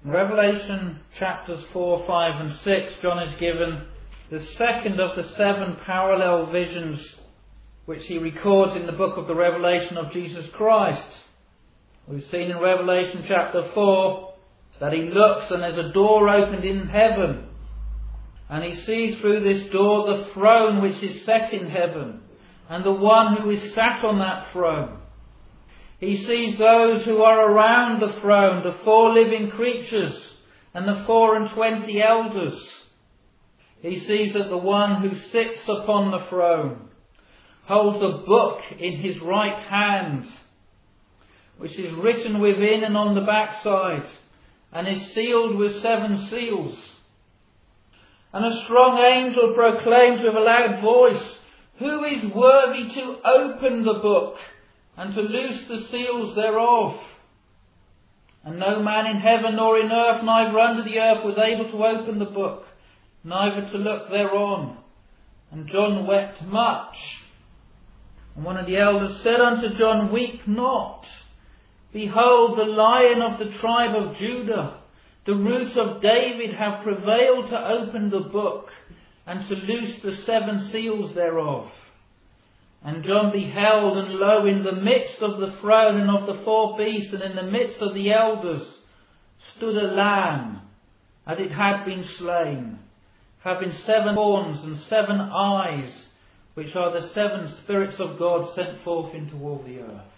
In Revelation chapters 4, 5 and 6, John is given the second of the 7 parallel visions which he records in the book of the Revelation of Jesus Christ. We've seen in Revelation chapter 4 that he looks and there's a door opened in heaven. And he sees through this door the throne which is set in heaven, and the one who is sat on that throne. He sees those who are around the throne, the 4 living creatures and the 24 elders. He sees that the one who sits upon the throne holds a book in his right hand, which is written within and on the backside, and is sealed with 7 seals. And a strong angel proclaims with a loud voice, "Who is worthy to open the book and to loose the seals thereof?" And no man in heaven nor in earth, neither under the earth, was able to open the book, neither to look thereon. And John wept much. And one of the elders said unto John, "Weep not. Behold, the Lion of the tribe of Judah, the Root of David, have prevailed to open the book and to loose the 7 seals thereof." And John beheld, and lo, in the midst of the throne and of the 4 beasts, and in the midst of the elders, stood a lamb, as it had been slain, having 7 horns and 7 eyes, which are the 7 spirits of God sent forth into all the earth.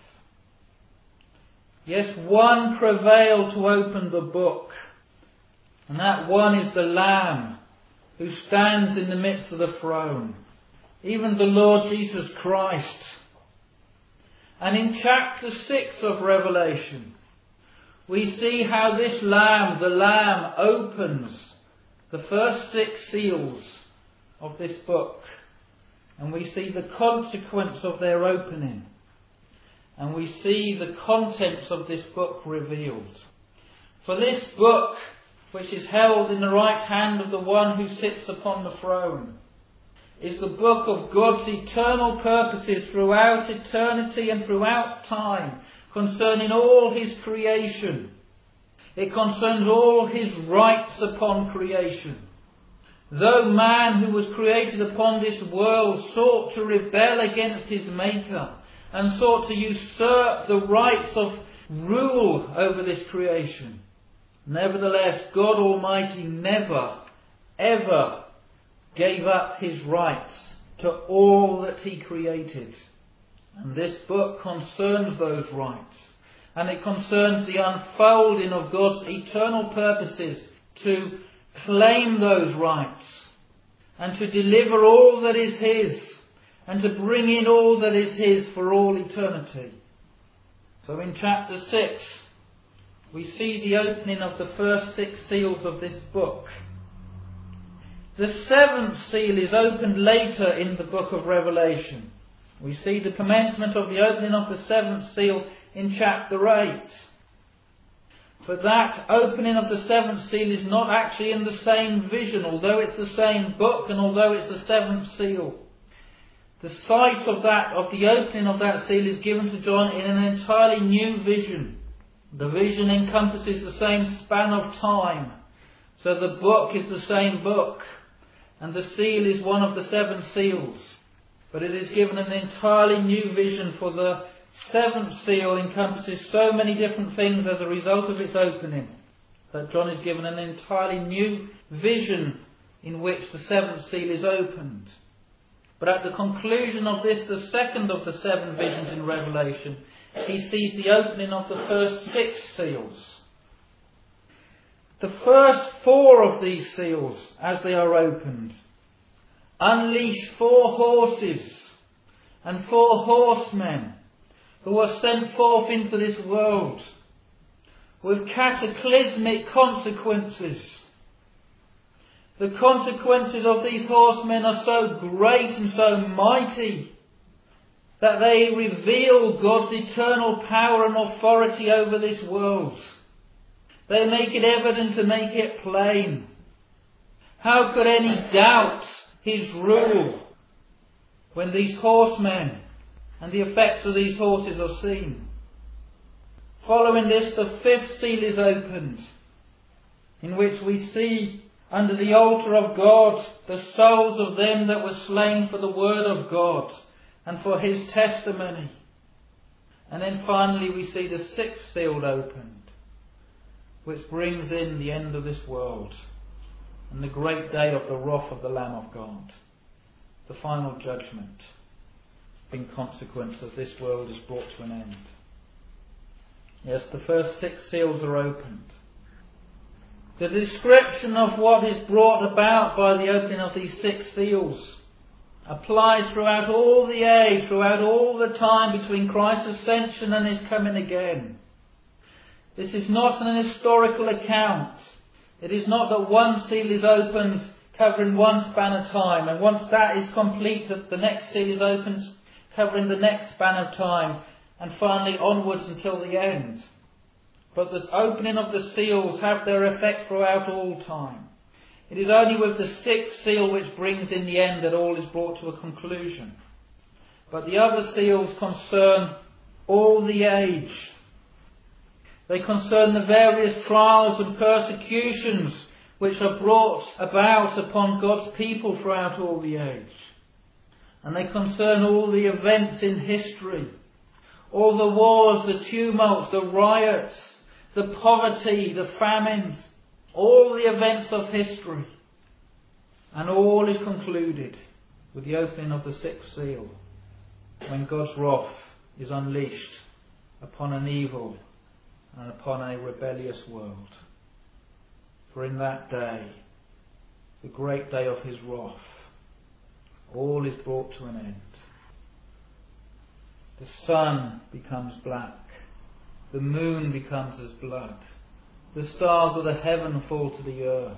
Yes, one prevailed to open the book, and that one is the Lamb who stands in the midst of the throne, even the Lord Jesus Christ. And in chapter 6 of Revelation, we see how this Lamb, the Lamb, opens the first 6 seals of this book. And we see the consequence of their opening. And we see the contents of this book revealed. For this book, which is held in the right hand of the one who sits upon the throne, is the book of God's eternal purposes throughout eternity and throughout time, concerning all his creation. It concerns all his rights upon creation. Though man who was created upon this world sought to rebel against his Maker and sought to usurp the rights of rule over this creation, nevertheless, God Almighty never, ever gave up his rights to all that he created. And this book concerns those rights. And it concerns the unfolding of God's eternal purposes to claim those rights and to deliver all that is his and to bring in all that is his for all eternity. So in chapter 6, we see the opening of the first 6 seals of this book. The 7th seal is opened later in the book of Revelation. We see the commencement of the opening of the 7th seal in chapter 8. But that opening of the 7th seal is not actually in the same vision, although it's the same book and although it's the 7th seal. The sight of the opening of that seal is given to John in an entirely new vision. The vision encompasses the same span of time. So the book is the same book. And the seal is one of the 7 seals. But it is given an entirely new vision, for the 7th seal encompasses so many different things as a result of its opening, that John is given an entirely new vision in which the 7th seal is opened. But at the conclusion of this, the second of the 7 visions in Revelation, he sees the opening of the first 6 seals. The first 4 of these seals, as they are opened, unleash 4 horses and 4 horsemen who are sent forth into this world with cataclysmic consequences. The consequences of these horsemen are so great and so mighty that they reveal God's eternal power and authority over this world. They make it evident and make it plain. How could any doubt his rule when these horsemen and the effects of these horses are seen? Following this, the 5th seal is opened. in which we see under the altar of God the souls of them that were slain for the word of God and for his testimony. And then finally we see the sixth seal opened, which brings in the end of this world and the great day of the wrath of the Lamb of God, the final judgment, in consequence as this world is brought to an end. Yes, the first six seals are opened. The description of what is brought about by the opening of these six seals applies throughout all the age, throughout all the time between Christ's ascension and his coming again. This is not an historical account. It is not that one seal is opened covering one span of time, and once that is complete, the next seal is opened covering the next span of time, and finally onwards until the end. But the opening of the seals have their effect throughout all time. It is only with the sixth seal which brings in the end that all is brought to a conclusion. But the other seals concern all the age. They concern the various trials and persecutions which are brought about upon God's people throughout all the age. And they concern all the events in history, all the wars, the tumults, the riots, the poverty, the famines, all the events of history. And all is concluded with the opening of the sixth seal, when God's wrath is unleashed upon an evil and upon a rebellious world. For in that day, the great day of his wrath, all is brought to an end. The sun becomes black. The moon becomes as blood. The stars of the heaven fall to the earth.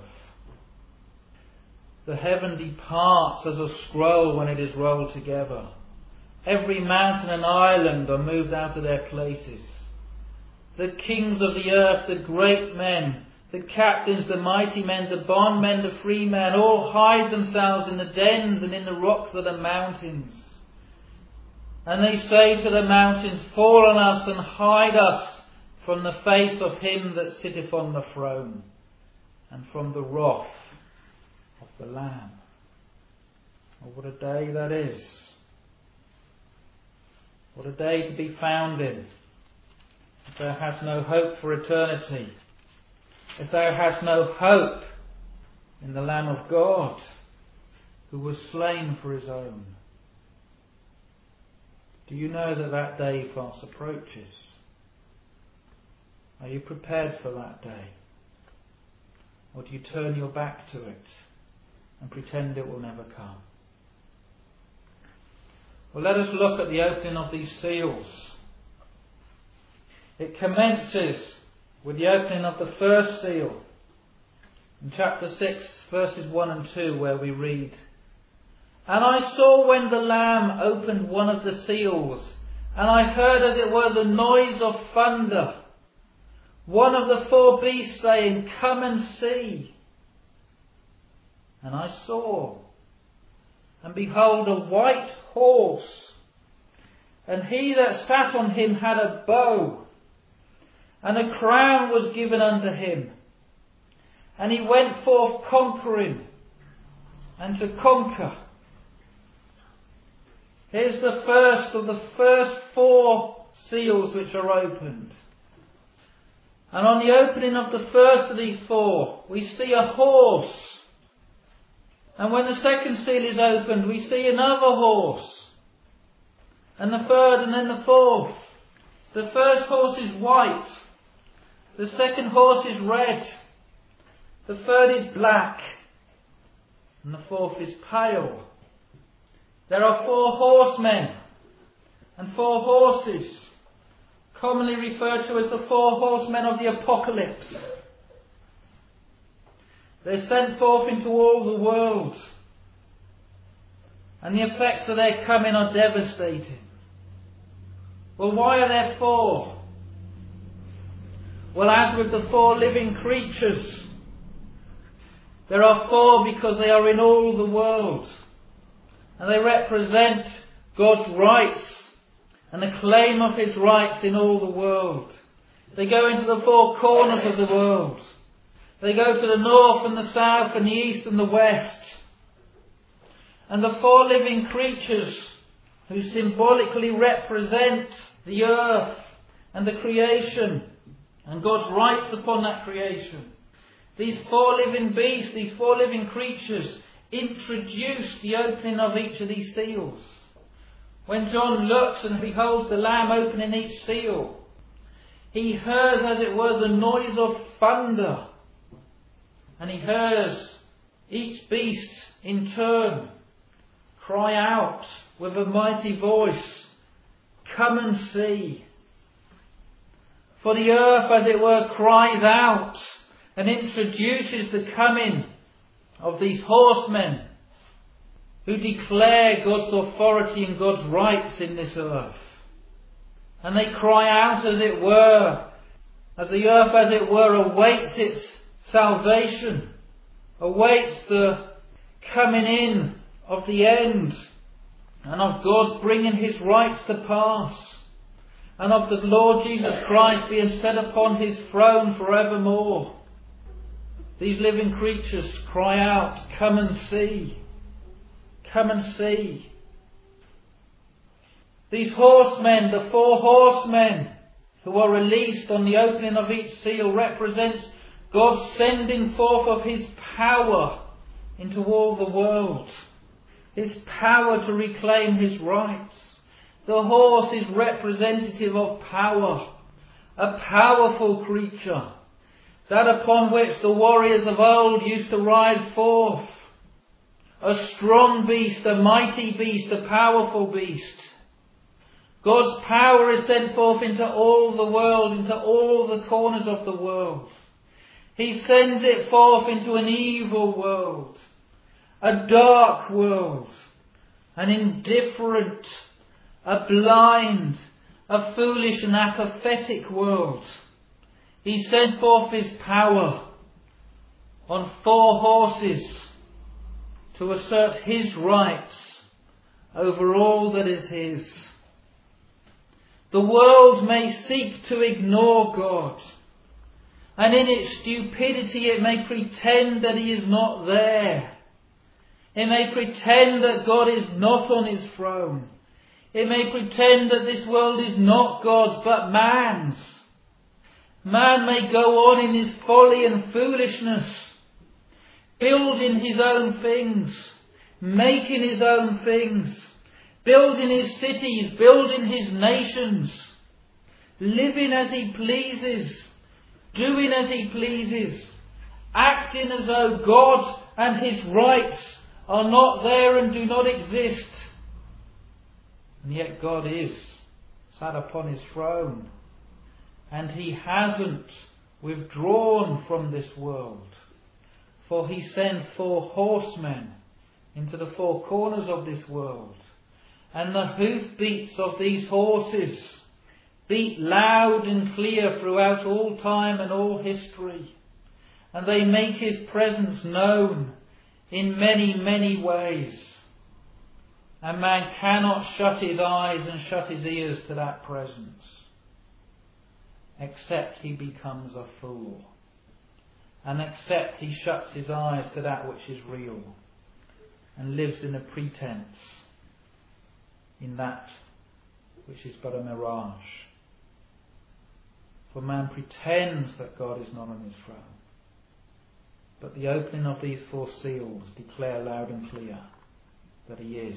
The heaven departs as a scroll when it is rolled together. Every mountain and island are moved out of their places. The kings of the earth, the great men, the captains, the mighty men, the bondmen, the free men, all hide themselves in the dens and in the rocks of the mountains. And they say to the mountains, fall on us and hide us from the face of him that sitteth on the throne, and from the wrath of the Lamb. Oh, what a day that is. What a day to be found in. If thou hast no hope for eternity, if thou hast no hope in the Lamb of God, who was slain for his own. Do you know that that day fast approaches? Are you prepared for that day? Or do you turn your back to it and pretend it will never come? Well, let us look at the opening of these seals. It commences with the opening of the first seal. In chapter 6, verses 1 and 2, where we read, And I saw when the Lamb opened one of the seals, and I heard as it were the noise of thunder, one of the four beasts saying, Come and see. And I saw, and behold, a white horse, and he that sat on him had a bow, and a crown was given unto him. And he went forth conquering, and to conquer. Here's the first of the first four seals which are opened. And on the opening of the first of these four, we see a horse. And when the second seal is opened, we see another horse. And the third, and then the fourth. The first horse is white. The second horse is red. The third is black. And the fourth is pale. There are four horsemen and four horses, commonly referred to as the four horsemen of the apocalypse. They're sent forth into all the world, and the effects of their coming are devastating. Well, why are there four? Well, as with the four living creatures, there are four because they are in all the world. And they represent God's rights and the claim of his rights in all the world. They go into the four corners of the world. They go to the north and the south and the east and the west. And the four living creatures who symbolically represent the earth and the creation and God's rights upon that creation. These four living beasts, these four living creatures introduce the opening of each of these seals. When John looks and beholds the Lamb opening each seal, he hears, as it were, the noise of thunder. And he hears each beast in turn cry out with a mighty voice, "Come and see." For the earth, as it were, cries out and introduces the coming of these horsemen who declare God's authority and God's rights in this earth. And they cry out, as it were, as the earth, as it were, awaits its salvation, awaits the coming in of the end, and of God's bringing His rights to pass, and of the Lord Jesus Christ being set upon His throne forevermore. These living creatures cry out, "Come and see. Come and see." These horsemen, the four horsemen who are released on the opening of each seal, represents God sending forth of His power into all the world. His power to reclaim His rights. The horse is representative of power. A powerful creature. That upon which the warriors of old used to ride forth. A strong beast, a mighty beast, a powerful beast. God's power is sent forth into all the world, into all the corners of the world. He sends it forth into an evil world, a dark world, an indifferent, a blind, a foolish and apathetic world. He sends forth His power on four horses to assert His rights over all that is His. The world may seek to ignore God, and in its stupidity it may pretend that He is not there. It may pretend that God is not on His throne. It may pretend that this world is not God's but man's. Man may go on in his folly and foolishness, building his own things, making his own things, building his cities, building his nations, living as he pleases, doing as he pleases, acting as though God and His rights are not there and do not exist. And yet God is sat upon His throne, and He hasn't withdrawn from this world, for He sent four horsemen into the four corners of this world, and the hoofbeats of these horses beat loud and clear throughout all time and all history, and they make His presence known in many, many ways. And man cannot shut his eyes and shut his ears to that presence, except he becomes a fool, and except he shuts his eyes to that which is real, and lives in a pretense, in that which is but a mirage. For man pretends that God is not on His throne, but the opening of these four seals declare loud and clear that He is.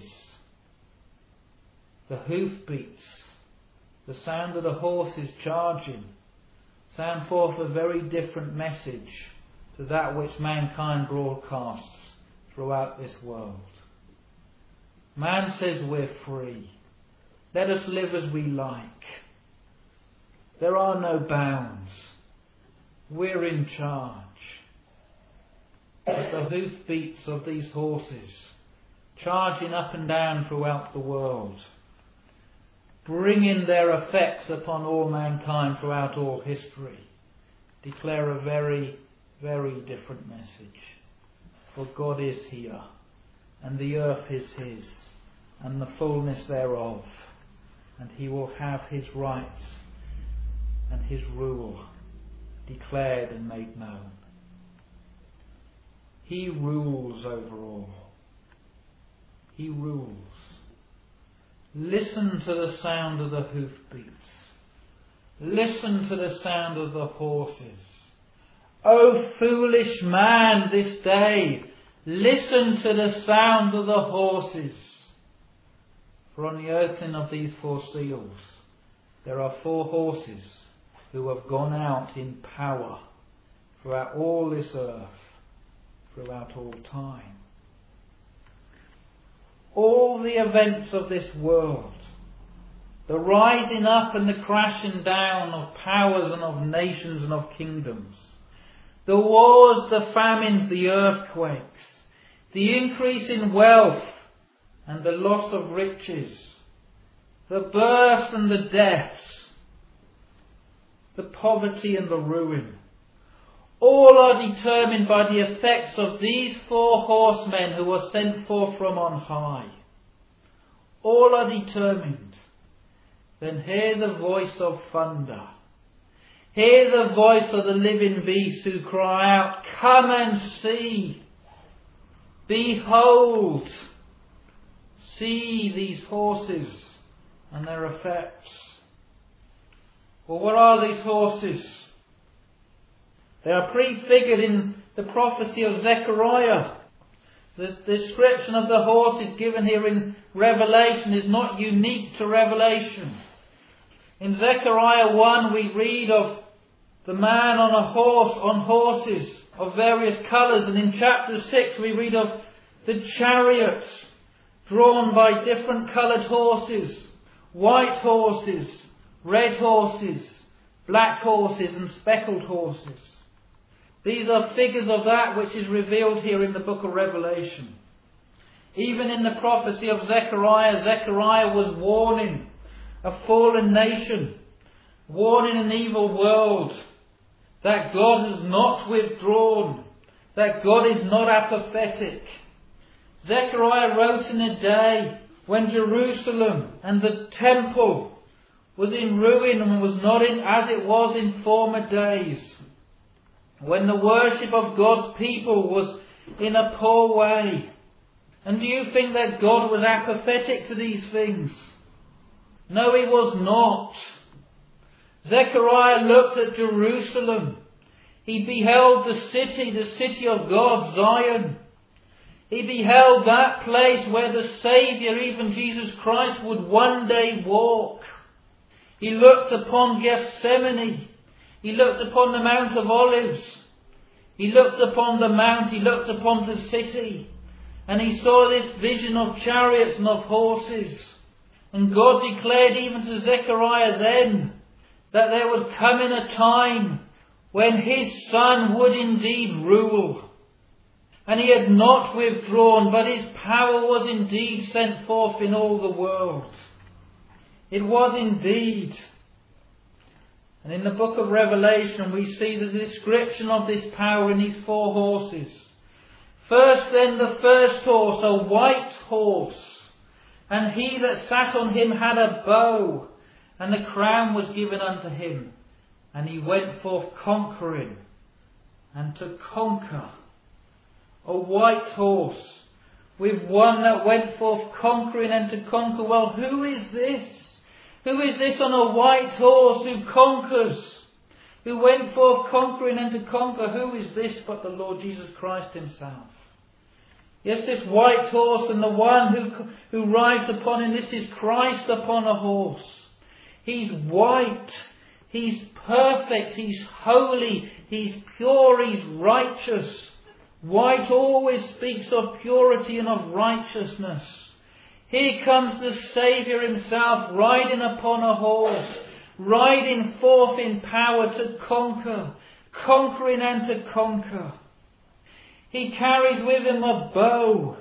The hoofbeats, the sound of the horses charging, sound forth a very different message to that which mankind broadcasts throughout this world. Man says we're free. Let us live as we like. There are no bounds. We're in charge. But the hoofbeats of these horses, charging up and down throughout the world, bringing their effects upon all mankind throughout all history, declare a very, very different message. For God is here, and the earth is His, and the fullness thereof, and He will have His rights and His rule declared and made known. He rules over all. He rules. Listen to the sound of the hoofbeats. Listen to the sound of the horses. O foolish man, this day, listen to the sound of the horses. For on the opening of these 4 seals, there are 4 horses who have gone out in power throughout all this earth, throughout all time. All the events of this world, the rising up and the crashing down of powers and of nations and of kingdoms, the wars, the famines, the earthquakes, the increase in wealth and the loss of riches, the births and the deaths, the poverty and the ruin, all are determined by the effects of these 4 horsemen who were sent forth from on high. All are determined. Then hear the voice of thunder. Hear the voice of the living beasts who cry out, come and see. Behold. See these horses and their effects. Well, what are these horses? They are prefigured in the prophecy of Zechariah. The description of the horses given here in Revelation is not unique to Revelation. In Zechariah 1 we read of the man on a horse, on horses of various colours, and in chapter 6 we read of the chariots drawn by different coloured horses, white horses, red horses, black horses and speckled horses. These are figures of that which is revealed here in the book of Revelation. Even in the prophecy of Zechariah, Zechariah was warning a fallen nation, warning an evil world, that God has not withdrawn, that God is not apathetic. Zechariah wrote in a day when Jerusalem and the temple was in ruin and was not as it was in former days, when the worship of God's people was in a poor way. And do you think that God was apathetic to these things? No, He was not. Zechariah looked at Jerusalem. He beheld the city of God, Zion. He beheld that place where the Saviour, even Jesus Christ, would one day walk. He looked upon Gethsemane. He looked upon the Mount of Olives. He looked upon the mount. He looked upon the city. And he saw this vision of chariots and of horses. And God declared even to Zechariah then that there would come in a time when His Son would indeed rule. And He had not withdrawn, but His power was indeed sent forth in all the world. It was indeed. And in the book of Revelation we see the description of this power in these 4 horses. First then the first horse, a white horse, and he that sat on him had a bow, and the crown was given unto him, and he went forth conquering, and to conquer. A white horse, with one that went forth conquering and to conquer. Well, who is this? Who is this on a white horse who conquers? Who went forth conquering and to conquer? Who is this but the Lord Jesus Christ Himself? Yes, this white horse, and the one who rides upon him, this is Christ upon a horse. He's white. He's perfect. He's holy. He's pure. He's righteous. White always speaks of purity and of righteousness. Here comes the Saviour Himself riding upon a horse, riding forth in power to conquer, conquering and to conquer. He carries with Him a bow,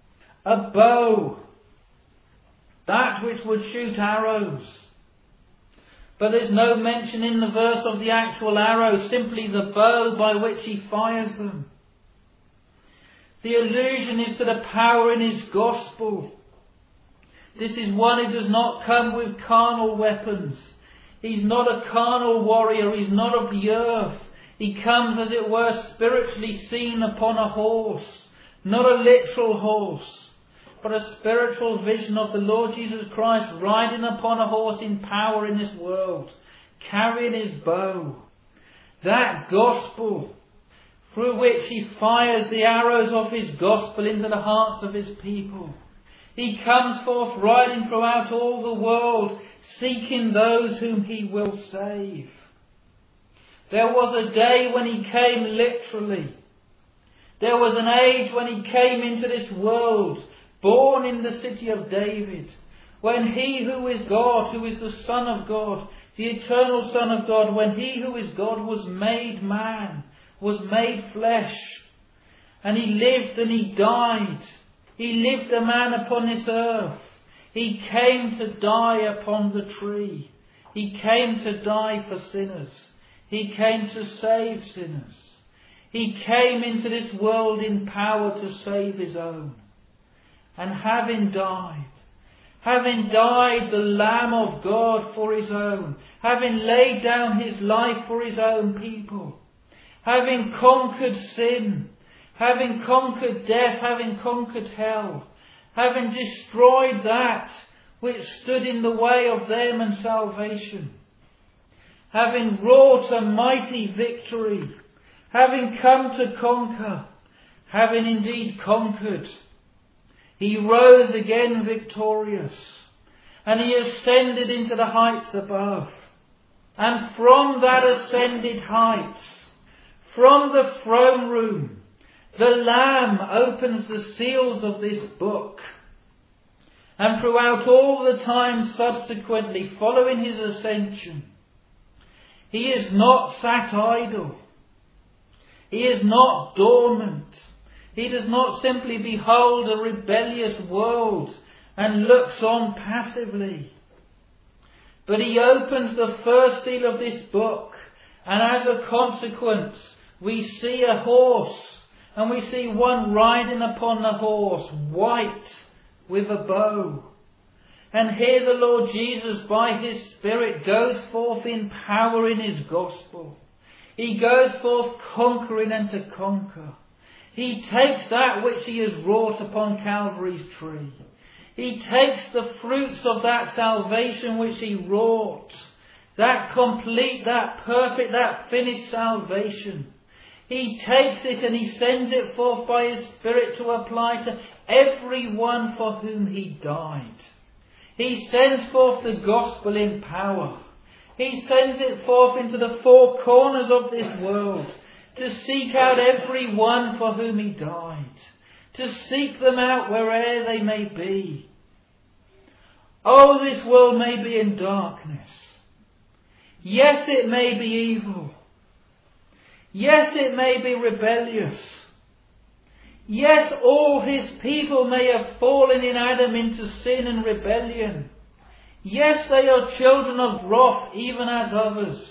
that which would shoot arrows. But there's no mention in the verse of the actual arrow, simply the bow by which He fires them. The allusion is to the power in His gospel. This is one who does not come with carnal weapons. He's not a carnal warrior. He's not of the earth. He comes, as it were, spiritually seen upon a horse. Not a literal horse, but a spiritual vision of the Lord Jesus Christ riding upon a horse in power in this world, carrying his bow. That gospel through which he fires the arrows of his gospel into the hearts of his people. He comes forth riding throughout all the world, seeking those whom he will save. There was a day when he came literally. There was an age when he came into this world, born in the city of David, when he who is God, who is the Son of God, the eternal Son of God, when he who is God was made man, was made flesh, and he lived and he died. He lived a man upon this earth. He came to die upon the tree. He came to die for sinners. He came to save sinners. He came into this world in power to save his own. And having died, the Lamb of God for his own, having laid down his life for his own people, having conquered sin, having conquered death, having conquered hell, having destroyed that which stood in the way of them and salvation, having wrought a mighty victory, having come to conquer, having indeed conquered, he rose again victorious, and he ascended into the heights above. And from that ascended heights, from the throne room, the Lamb opens the seals of this book. And throughout all the time subsequently following his ascension, he is not sat idle. He is not dormant. He does not simply behold a rebellious world and looks on passively. But he opens the first seal of this book, and as a consequence, we see a horse, and we see one riding upon the horse, white, with a bow. And here the Lord Jesus, by his Spirit, goes forth in power in his gospel. He goes forth conquering and to conquer. He takes that which he has wrought upon Calvary's tree. He takes the fruits of that salvation which he wrought, that complete, that perfect, that finished salvation. He takes it and he sends it forth by his Spirit to apply to everyone for whom he died. He sends forth the gospel in power. He sends it forth into the four corners of this world to seek out every one for whom he died, to seek them out where'er they may be. Oh, this world may be in darkness. Yes, it may be evil. Yes, it may be rebellious. Yes, all his people may have fallen in Adam into sin and rebellion. Yes, they are children of wrath, even as others.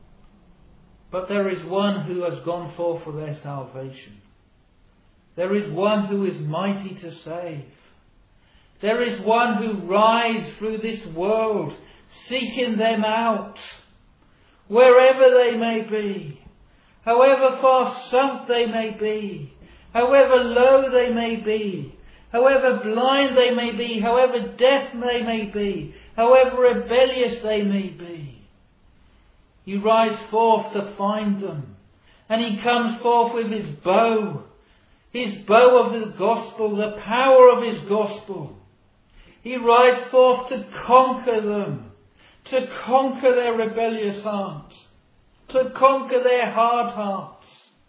But there is one who has gone forth for their salvation. There is one who is mighty to save. There is one who rides through this world, seeking them out, wherever they may be, however far sunk they may be, however low they may be, however blind they may be, however deaf they may be, however rebellious they may be. He rides forth to find them, and he comes forth with his bow of the gospel, the power of his gospel. He rides forth to conquer them, to conquer their rebellious hearts, to conquer their hard hearts.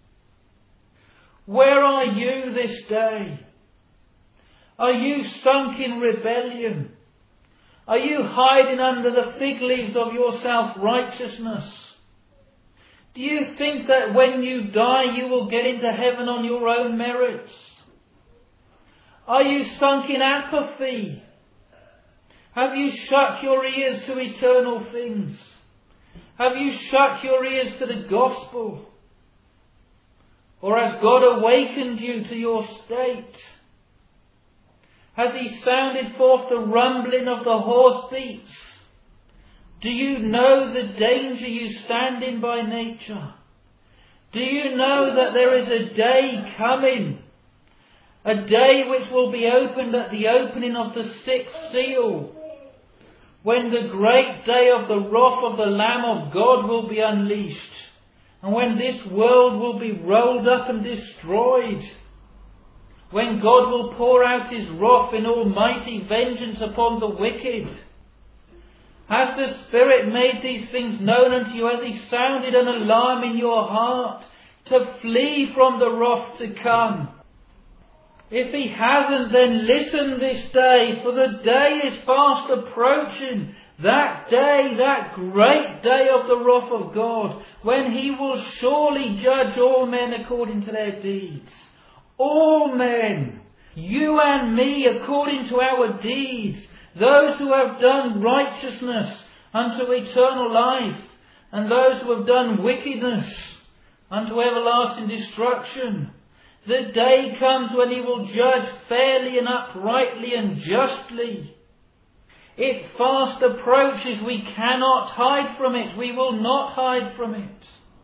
Where are you this day? Are you sunk in rebellion? Are you hiding under the fig leaves of your self-righteousness? Do you think that when you die you will get into heaven on your own merits? Are you sunk in apathy? Have you shut your ears to eternal things? Have you shut your ears to the gospel? Or has God awakened you to your state? Has he sounded forth the rumbling of the horse beats? Do you know the danger you stand in by nature? Do you know that there is a day coming? A day which will be opened at the opening of the sixth seal, when the great day of the wrath of the Lamb of God will be unleashed, and when this world will be rolled up and destroyed, when God will pour out His wrath in almighty vengeance upon the wicked. Has the Spirit made these things known unto you? Has He sounded an alarm in your heart to flee from the wrath to come? If He hasn't, then listen this day, for the day is fast approaching. That day, that great day of the wrath of God, when He will surely judge all men according to their deeds. All men, you and me, according to our deeds, those who have done righteousness unto eternal life, and those who have done wickedness unto everlasting destruction. The day comes when He will judge fairly and uprightly and justly. It fast approaches. We cannot hide from it. We will not hide from it.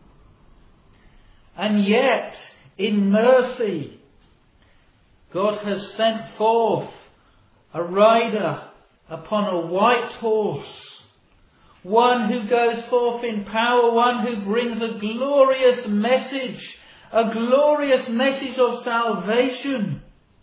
And yet, in mercy, God has sent forth a rider upon a white horse, one who goes forth in power, one who brings a glorious message of salvation.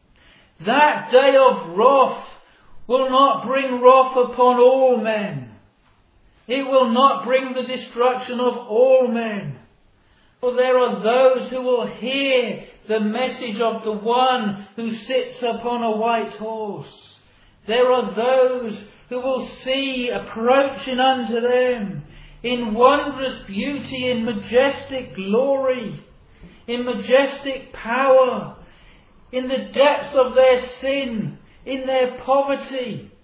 That day of wrath will not bring wrath upon all men. It will not bring the destruction of all men. For there are those who will hear the message of the one who sits upon a white horse. There are those who will see approaching unto them in wondrous beauty, in majestic glory, in majestic power, in the depths of their sin, in their poverty,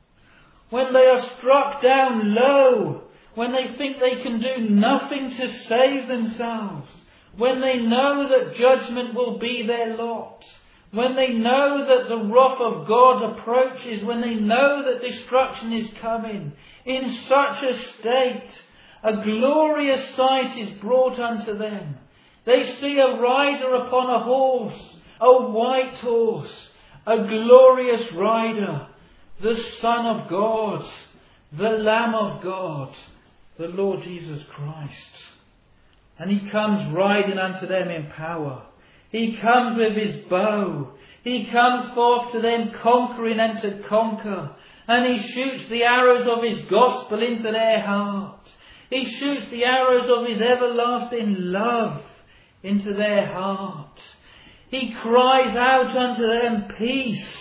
when they are struck down low, when they think they can do nothing to save themselves, when they know that judgment will be their lot, when they know that the wrath of God approaches, when they know that destruction is coming, in such a state, a glorious sight is brought unto them. They see a rider upon a horse, a white horse, a glorious rider, the Son of God, the Lamb of God, the Lord Jesus Christ. And He comes riding unto them in power. He comes with His bow. He comes forth to them conquering and to conquer. And He shoots the arrows of His gospel into their hearts. He shoots the arrows of His everlasting love into their hearts. He cries out unto them peace.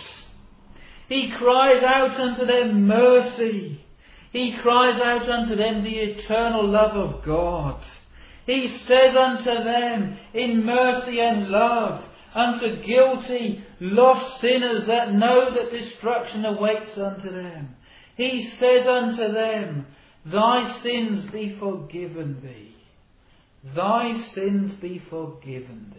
He cries out unto them mercy. He cries out unto them the eternal love of God. He says unto them in mercy and love, unto guilty, lost sinners that know that destruction awaits unto them. He says unto them, Thy sins be forgiven thee. Thy sins be forgiven thee.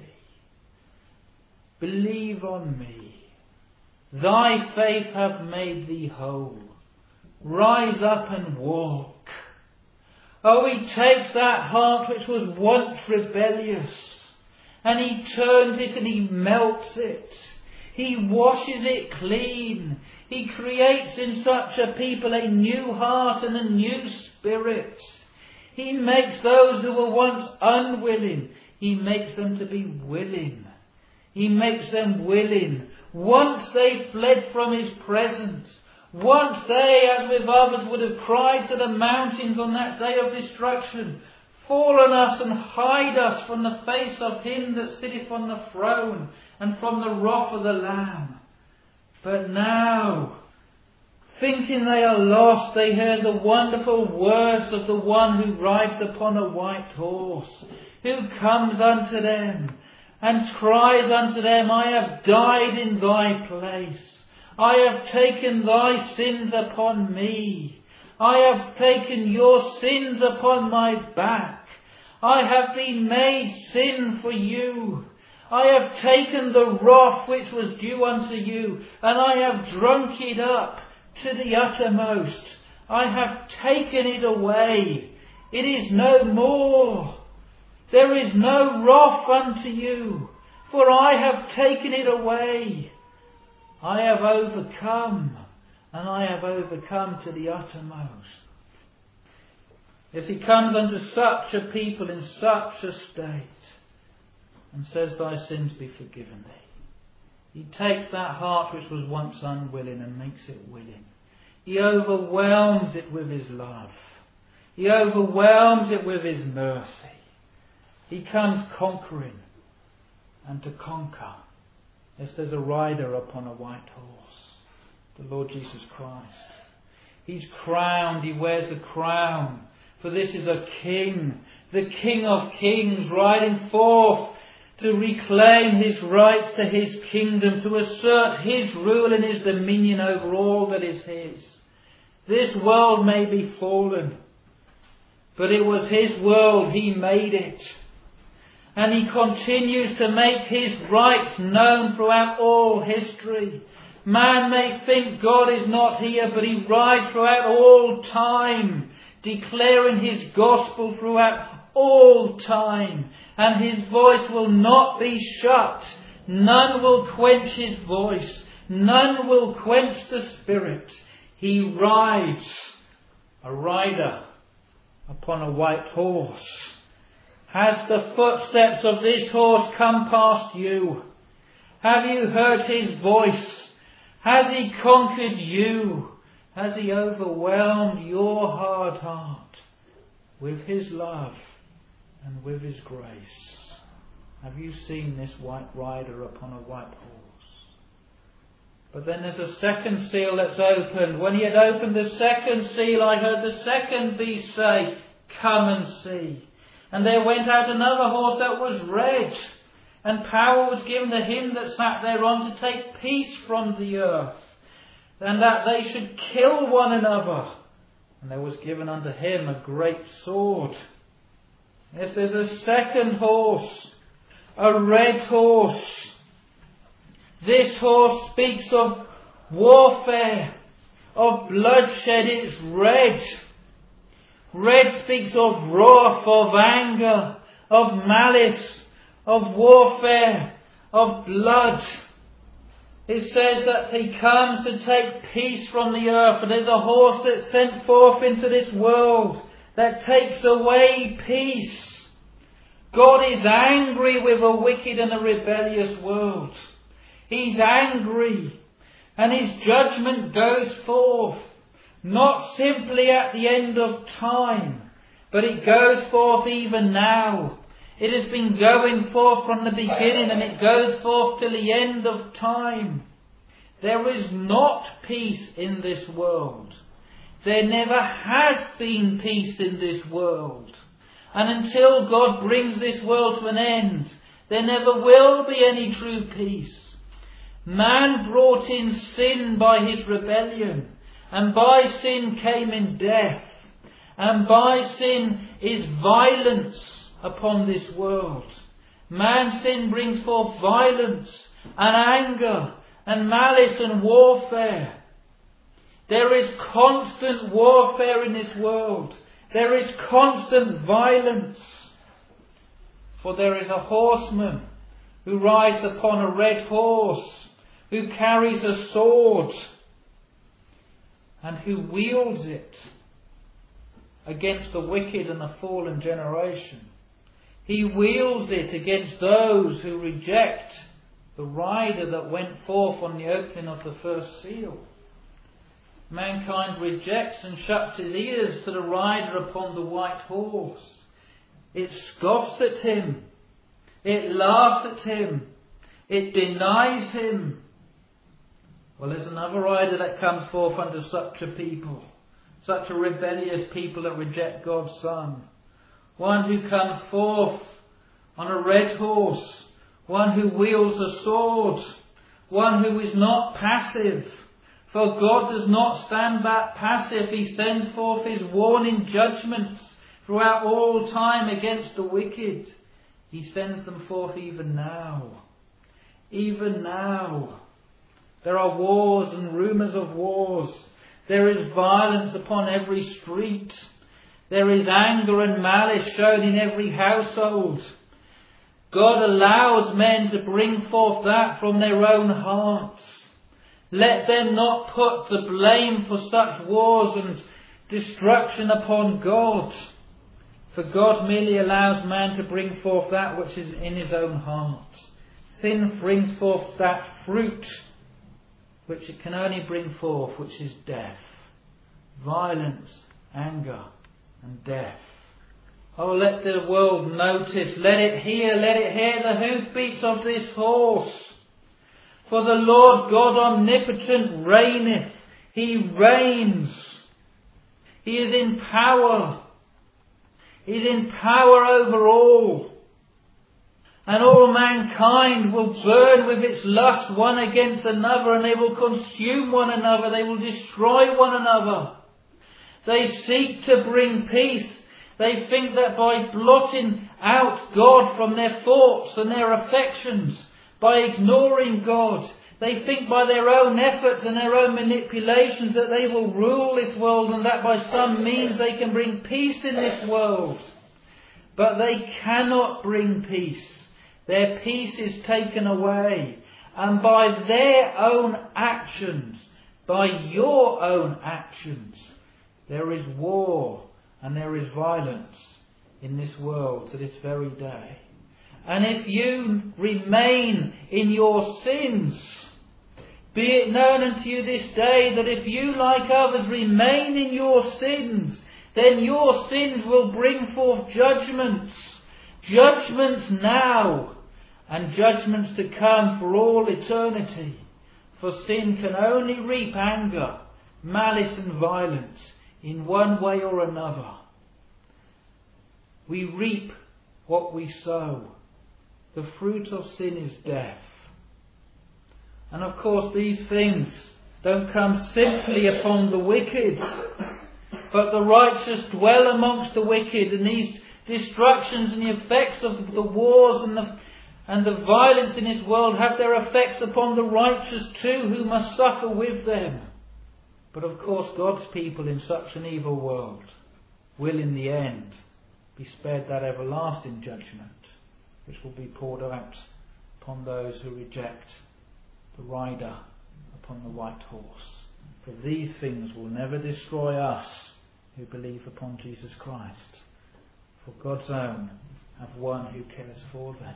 Believe on me. Thy faith hath made thee whole. Rise up and walk. Oh, He takes that heart which was once rebellious, and He turns it and He melts it. He washes it clean. He creates in such a people a new heart and a new spirit. He makes those who were once unwilling, He makes them to be willing. He makes them willing. Once they fled from His presence, once they, as with others, would have cried to the mountains on that day of destruction, Fall on us and hide us from the face of Him that sitteth on the throne and from the wrath of the Lamb. But now, thinking they are lost, they hear the wonderful words of the one who rides upon a white horse, who comes unto them and cries unto them, I have died in thy place. I have taken thy sins upon me. I have taken your sins upon my back. I have been made sin for you. I have taken the wrath which was due unto you, and I have drunk it up to the uttermost. I have taken it away. It is no more. There is no wrath unto you, for I have taken it away. I have overcome, and I have overcome to the uttermost. Yes, he comes unto such a people in such a state and says, thy sins be forgiven thee. He takes that heart which was once unwilling and makes it willing. He overwhelms it with his love. He overwhelms it with his mercy. He comes conquering and to conquer. Yes, there's a rider upon a white horse, the Lord Jesus Christ. He's crowned, he wears a crown, for this is a king, the King of Kings, riding forth to reclaim his rights to his kingdom, to assert his rule and his dominion over all that is his. This world may be fallen, but it was his world, he made it. And he continues to make his rights known throughout all history. Man may think God is not here, but he rides throughout all time, declaring his gospel throughout all time. And his voice will not be shut. None will quench his voice. None will quench the Spirit. He rides, a rider upon a white horse. Has the footsteps of this horse come past you? Have you heard his voice? Has he conquered you? Has he overwhelmed your hard heart with his love and with his grace? Have you seen this white rider upon a white horse? But then there's a second seal that's opened. When he had opened the second seal, I heard the second beast say, come and see. And there went out another horse that was red, and power was given to him that sat thereon to take peace from the earth, and that they should kill one another. And there was given unto him a great sword. Yes, there's a second horse, a red horse. This horse speaks of warfare, of bloodshed. It's red. Red speaks of wrath, of anger, of malice, of warfare, of blood. It says that he comes to take peace from the earth. And there's a horse that's sent forth into this world that takes away peace. God is angry with a wicked and a rebellious world. He's angry. And his judgment goes forth. Not simply at the end of time, but it goes forth even now. It has been going forth from the beginning, and it goes forth till the end of time. There is not peace in this world. There never has been peace in this world. And until God brings this world to an end, there never will be any true peace. Man brought in sin by his rebellion. And by sin came in death. And by sin is violence upon this world. Man's sin brings forth violence and anger and malice and warfare. There is constant warfare in this world. There is constant violence. For there is a horseman who rides upon a red horse, who carries a sword, and who wields it against the wicked and the fallen generation. He wields it against those who reject the rider that went forth on the opening of the first seal. Mankind rejects and shuts his ears to the rider upon the white horse. It scoffs at him. It laughs at him. It denies him. Well, there's another rider that comes forth unto such a people, such a rebellious people that reject God's Son. One who comes forth on a red horse, one who wields a sword, one who is not passive. For God does not stand back passive. He sends forth his warning judgments throughout all time against the wicked. He sends them forth even now. Even now. There are wars and rumours of wars. There is violence upon every street. There is anger and malice shown in every household. God allows men to bring forth that from their own hearts. Let them not put the blame for such wars and destruction upon God. For God merely allows man to bring forth that which is in his own heart. Sin brings forth that fruit which it can only bring forth, which is death. Violence, anger and death. Oh, let the world notice, let it hear the hoofbeats of this horse. For the Lord God omnipotent reigneth. He reigns. He is in power. He is in power over all. And all mankind will burn with its lust one against another, and they will consume one another. They will destroy one another. They seek to bring peace. They think that by blotting out God from their thoughts and their affections, by ignoring God, they think by their own efforts and their own manipulations that they will rule this world, and that by some means they can bring peace in this world. But they cannot bring peace. Their peace is taken away. And by their own actions, by your own actions, there is war and there is violence in this world to this very day. And if you remain in your sins, be it known unto you this day that if you, like others, remain in your sins, then your sins will bring forth judgments. Judgments now and judgments to come for all eternity. For sin can only reap anger, malice and violence in one way or another. We reap what we sow. The fruit of sin is death. And of course these things don't come simply upon the wicked, but the righteous dwell amongst the wicked, and these destructions and the effects of the wars and the violence in this world have their effects upon the righteous too, who must suffer with them. But of course God's people in such an evil world will in the end be spared that everlasting judgment which will be poured out upon those who reject the rider upon the white horse. For these things will never destroy us who believe upon Jesus Christ. For God's own have one who cares for them.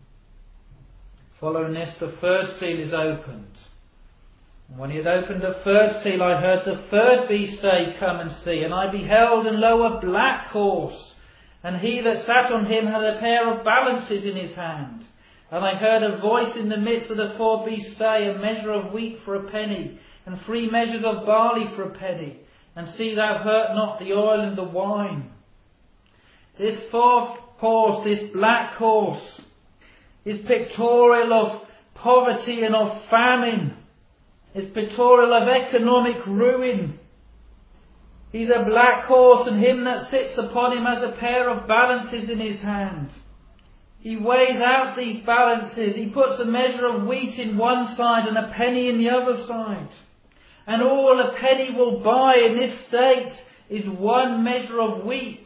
Following this, the third seal is opened. And when he had opened the third seal, I heard the third beast say, Come and see. And I beheld, and lo, a black horse. And he that sat on him had a pair of balances in his hand. And I heard a voice in the midst of the four beasts say, A measure of wheat for a penny, and 3 measures of barley for a penny. And see thou hurt not the oil and the wine. This fourth horse, this black horse, is pictorial of poverty and of famine. It's pictorial of economic ruin. He's a black horse, and him that sits upon him has a pair of balances in his hand. He weighs out these balances. He puts a measure of wheat in one side and a penny in the other side. And all a penny will buy in this state is 1 measure of wheat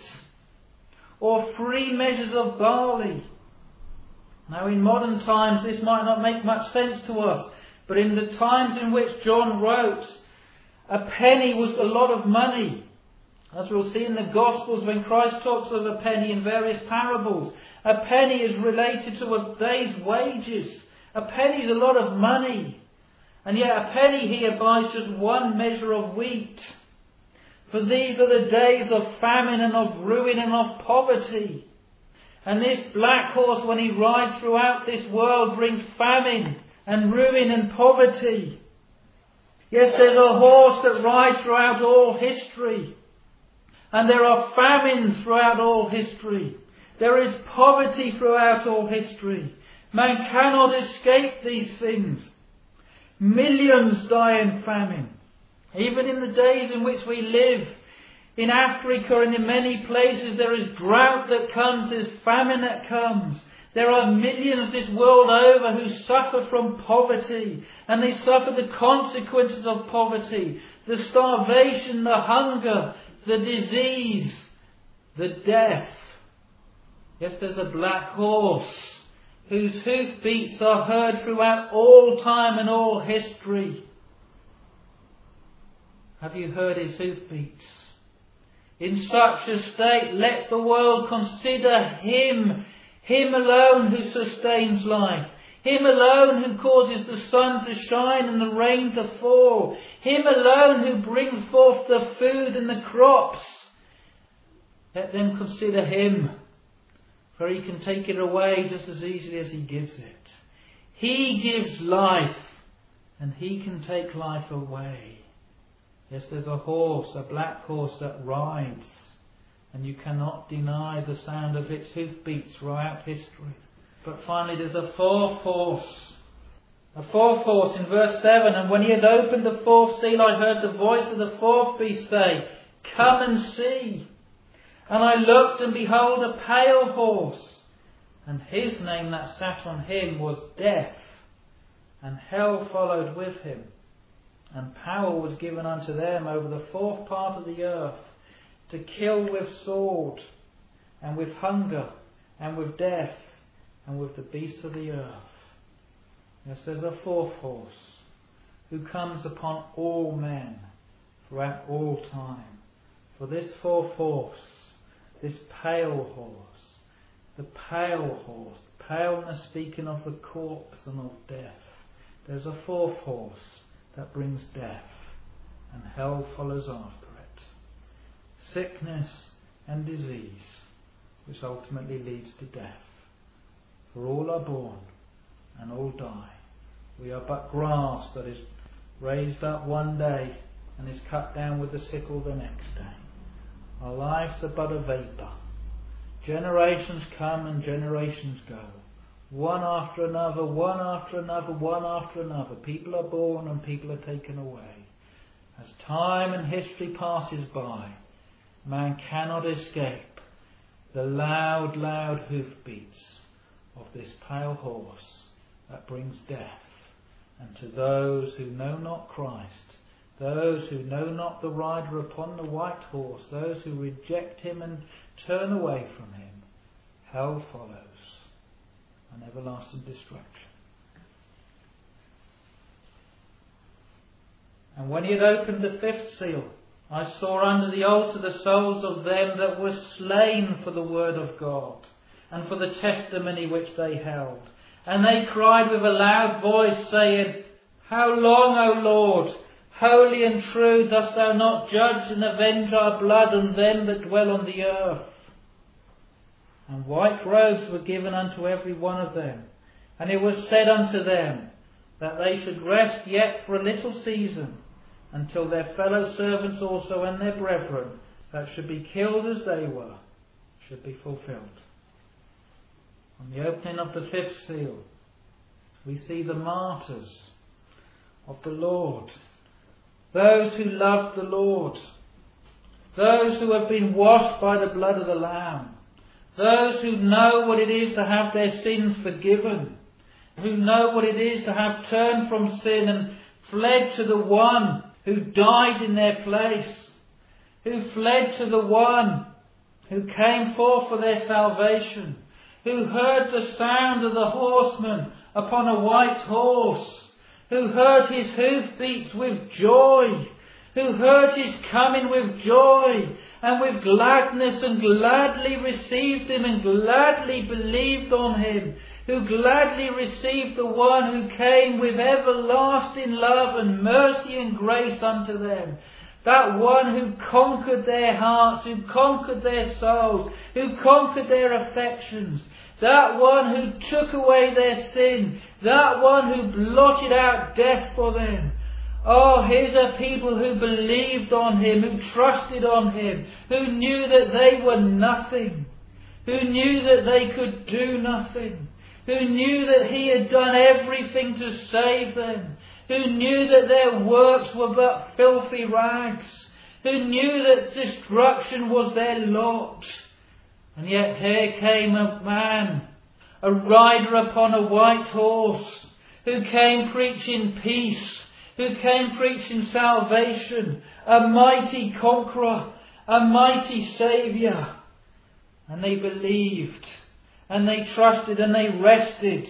or 3 measures of barley. Now in modern times this might not make much sense to us, but in the times in which John wrote, a penny was a lot of money. As we'll see in the Gospels when Christ talks of a penny in various parables, a penny is related to a day's wages. A penny is a lot of money. And yet a penny here buys just 1 measure of wheat. For these are the days of famine and of ruin and of poverty. And this black horse, when he rides throughout this world, brings famine and ruin and poverty. Yes, there's a horse that rides throughout all history. And there are famines throughout all history. There is poverty throughout all history. Man cannot escape these things. Millions die in famine. Even in the days in which we live, in Africa and in many places, there is drought that comes, there's famine that comes. There are millions this world over who suffer from poverty, and they suffer the consequences of poverty, the starvation, the hunger, the disease, the deaf. Yes, there's a black horse whose hoofbeats are heard throughout all time and all history. Have you heard his hoofbeats? In such a state, let the world consider him, him alone who sustains life, him alone who causes the sun to shine and the rain to fall, him alone who brings forth the food and the crops. Let them consider him, for he can take it away just as easily as he gives it. He gives life, and he can take life away. Yes, there's a horse, a black horse that rides, and you cannot deny the sound of its hoofbeats throughout history. But finally there's a fourth horse. A fourth horse in verse 7, and when he had opened the fourth seal, I heard the voice of the fourth beast say, Come and see. And I looked, and behold, a pale horse, and his name that sat on him was Death, and hell followed with him. And power was given unto them over the fourth part of the earth, to kill with sword, and with hunger, and with death, and with the beasts of the earth. Yes, there's a fourth horse, who comes upon all men throughout all time. For this fourth horse, this pale horse, the pale horse, paleness speaking of the corpse and of death. There's a fourth horse that brings death, and hell follows after it. Sickness and disease, which ultimately leads to death. For all are born, and all die. We are but grass that is raised up one day, and is cut down with the sickle the next day. Our lives are but a vapour. Generations come and generations go. One after another, one after another, one after another. People are born and people are taken away. As time and history passes by, man cannot escape the loud, loud hoofbeats of this pale horse that brings death. And to those who know not Christ, those who know not the rider upon the white horse, those who reject him and turn away from him, hell follows, and everlasting destruction. And when he had opened the fifth seal, I saw under the altar the souls of them that were slain for the word of God, and for the testimony which they held. And they cried with a loud voice, saying, How long, O Lord, holy and true, dost thou not judge and avenge our blood on them that dwell on the earth? And white robes were given unto every one of them. And it was said unto them that they should rest yet for a little season, until their fellow servants also and their brethren that should be killed as they were should be fulfilled. On the opening of the fifth seal, we see the martyrs of the Lord, those who love the Lord, those who have been washed by the blood of the Lamb, those who know what it is to have their sins forgiven, who know what it is to have turned from sin and fled to the one who died in their place, who fled to the one who came forth for their salvation, who heard the sound of the horseman upon a white horse, who heard his hoofbeats with joy, who heard his coming with joy and with gladness, and gladly received him and gladly believed on him, who gladly received the one who came with everlasting love and mercy and grace unto them. That one who conquered their hearts, who conquered their souls, who conquered their affections. That one who took away their sin. That one who blotted out death for them. Oh, here's a people who believed on him, who trusted on him, who knew that they were nothing, who knew that they could do nothing, who knew that he had done everything to save them, who knew that their works were but filthy rags, who knew that destruction was their lot. And yet here came a man, a rider upon a white horse, who came preaching peace, who came preaching salvation, a mighty conqueror, a mighty saviour. and they believed, and they trusted, and they rested.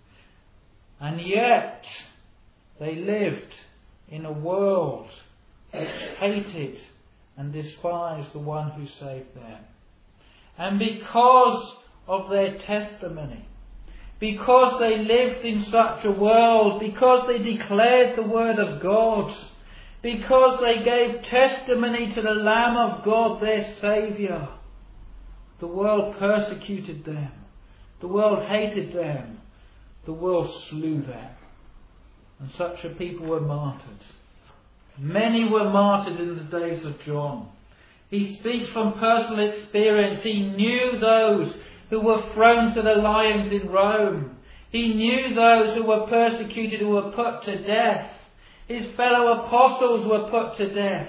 And yet they lived in a world which hated and despised the one who saved them. And because of their testimony, because they lived in such a world, because they declared the word of God, because they gave testimony to the Lamb of God, their Saviour, the world persecuted them, the world hated them, the world slew them. And such a people were martyred. Many were martyred in the days of John. He speaks from personal experience. He knew those who were thrown to the lions in Rome. He knew those who were persecuted, who were put to death. His fellow apostles were put to death.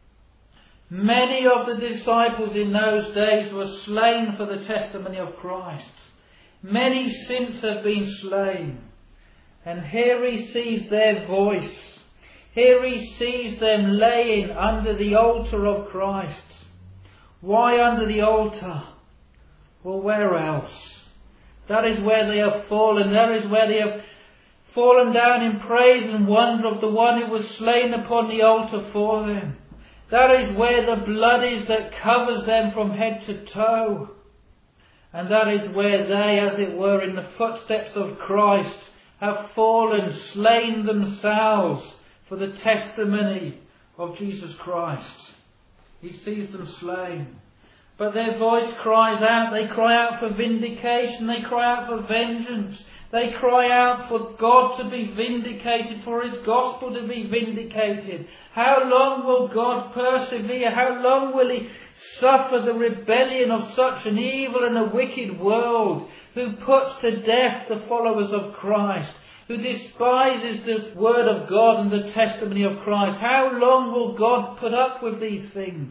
Many of the disciples in those days were slain for the testimony of Christ. Many since have been slain. And here he sees their voice. Here he sees them laying under the altar of Christ. Why under the altar? Well, where else? That is where they have fallen. That is where they have fallen down in praise and wonder of the one who was slain upon the altar for them. That is where the blood is that covers them from head to toe. And that is where they, as it were, in the footsteps of Christ, have fallen, slain themselves for the testimony of Jesus Christ. He sees them slain. But their voice cries out. They cry out for vindication. They cry out for vengeance. They cry out for God to be vindicated, for His gospel to be vindicated. How long will God persevere? How long will He suffer the rebellion of such an evil and a wicked world, who puts to death the followers of Christ, who despises the word of God and the testimony of Christ? How long will God put up with these things?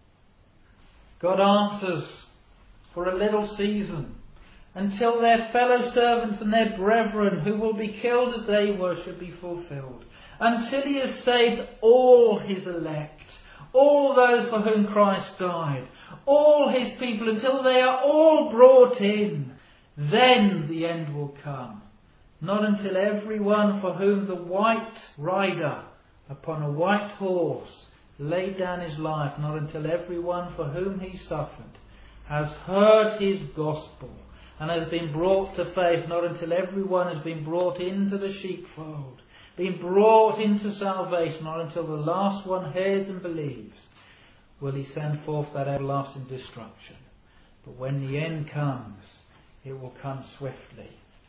God answers, for a little season, until their fellow servants and their brethren, who will be killed as they were, should be fulfilled. Until He has saved all His elect, all those for whom Christ died, all His people, until they are all brought in, then the end will come. Not until everyone for whom the white rider upon a white horse laid down his life, not until everyone for whom He suffered has heard His gospel and has been brought to faith, not until everyone has been brought into the sheepfold, been brought into salvation, not until the last one hears and believes, will He send forth that everlasting destruction. But when the end comes, it will come swiftly.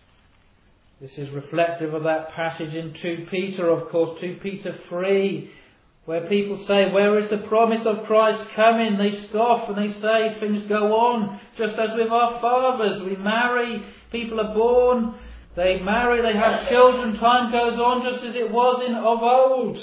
This is reflective of that passage in 2 Peter, of course, 2 Peter 3, where people say, where is the promise of Christ coming? They scoff and they say things go on just as with our fathers. We marry, people are born, they marry, they have children, time goes on just as it was of old.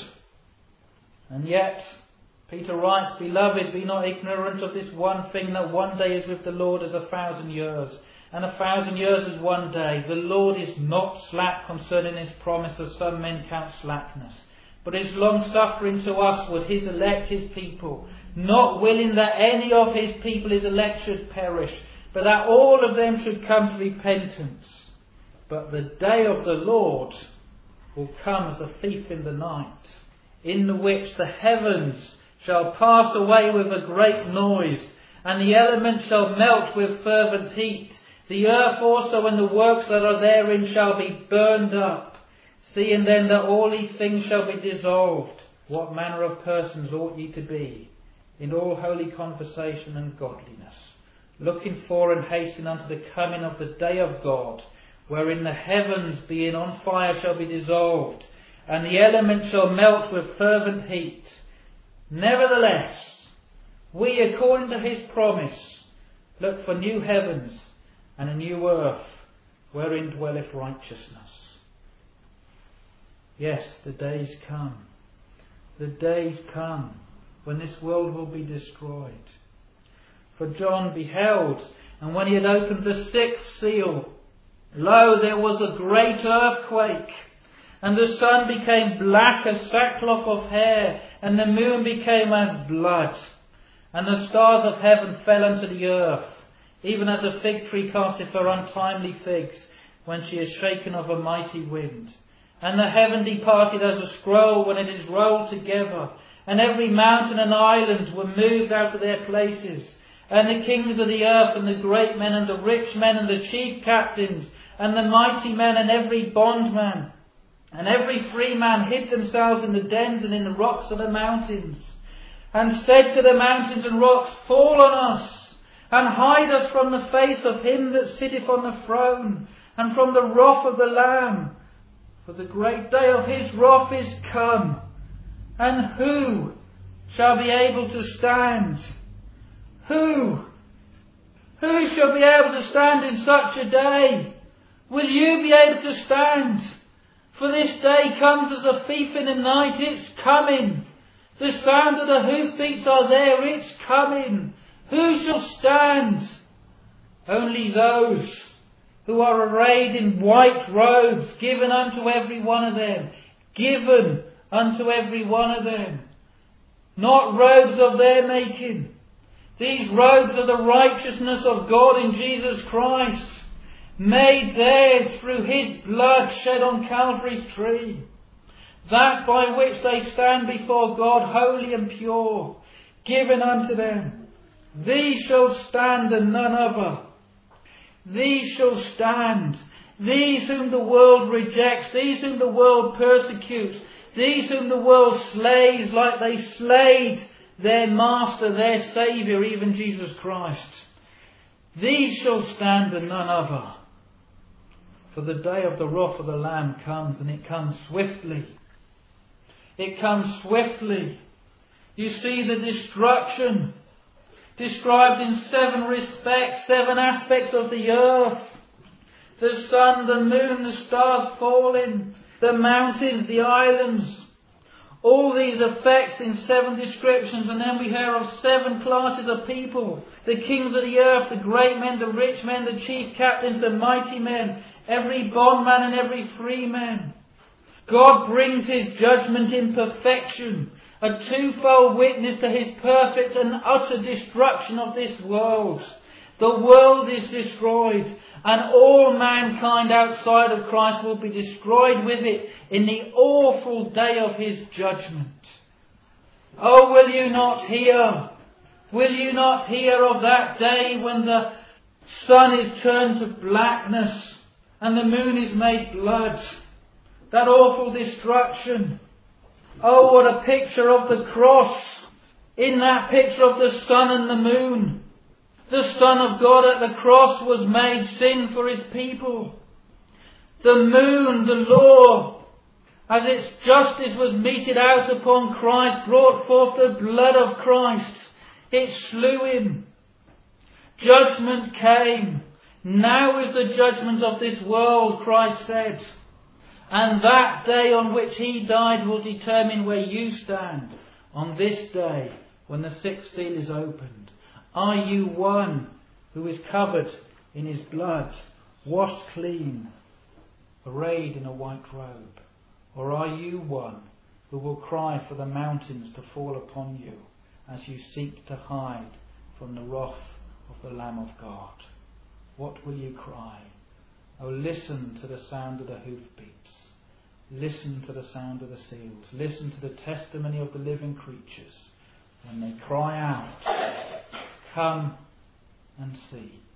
And yet, Peter writes, beloved, be not ignorant of this one thing, that one day is with the Lord as 1,000 years, and 1,000 years as one day. The Lord is not slack concerning His promise, as some men count slackness, but is long-suffering to us with His elect, His people, not willing that any of His people, His elect, should perish, but that all of them should come to repentance. But the day of the Lord will come as a thief in the night, in the which the heavens shall pass away with a great noise, and the elements shall melt with fervent heat. The earth also and the works that are therein shall be burned up. Seeing then that all these things shall be dissolved, what manner of persons ought ye to be, in all holy conversation and godliness, looking for and hastening unto the coming of the day of God, wherein the heavens being on fire shall be dissolved, and the elements shall melt with fervent heat. Nevertheless, we, according to His promise, look for new heavens and a new earth, wherein dwelleth righteousness. Yes, the days come. The days come when this world will be destroyed. For John beheld, and when he had opened the 6th seal, lo, there was a great earthquake, and the sun became black as sackcloth of hair, and the moon became as blood, and the stars of heaven fell unto the earth, even as a fig tree casteth her untimely figs, when she is shaken of a mighty wind. And the heaven departed as a scroll when it is rolled together, and every mountain and island were moved out of their places. And the kings of the earth, and the great men, and the rich men, and the chief captains, and the mighty men, and every bondman, and every free man hid themselves in the dens and in the rocks of the mountains, and said to the mountains and rocks, Fall on us, and hide us from the face of him that sitteth on the throne, and from the wrath of the Lamb. For the great day of his wrath is come. And who shall be able to stand? Who shall be able to stand in such a day? Will you be able to stand? For this day comes as a thief in the night. It's coming. The sound of the hoofbeats are there. It's coming. Who shall stand? Only those who are arrayed in white robes, given unto every one of them. Given unto every one of them. Not robes of their making. These robes are the righteousness of God in Jesus Christ, made theirs through his blood shed on Calvary's tree. That by which they stand before God holy and pure, given unto them. These shall stand and none other. These shall stand. These whom the world rejects, these whom the world persecutes, these whom the world slays like they slayed their Master, their Saviour, even Jesus Christ. These shall stand and none other. For the day of the wrath of the Lamb comes, and it comes swiftly. It comes swiftly. You see the destruction described in 7 respects, 7 aspects of the earth. The sun, the moon, the stars falling, the mountains, the islands. All these effects in 7 descriptions, and then we hear of 7 classes of people. The kings of the earth, the great men, the rich men, the chief captains, the mighty men, every bondman and every free man. God brings his judgment in perfection, a twofold witness to his perfect and utter destruction of this world. The world is destroyed, and all mankind outside of Christ will be destroyed with it in the awful day of his judgment. Oh, will you not hear? Will you not hear of that day when the sun is turned to blackness and the moon is made blood? That awful destruction. Oh, what a picture of the cross. In that picture of the sun and the moon, the Son of God at the cross was made sin for his people. The moon, the law, as its justice was meted out upon Christ, brought forth the blood of Christ. It slew him. Judgment came. Now is the judgment of this world, Christ said. And that day on which he died will determine where you stand on this day when the 6th seal is opened. Are you one who is covered in his blood, washed clean, arrayed in a white robe? Or are you one who will cry for the mountains to fall upon you as you seek to hide from the wrath of the Lamb of God? What will you cry? Oh, listen to the sound of the hoofbeats. Listen to the sound of the seals. Listen to the testimony of the living creatures when they cry out, Come and see.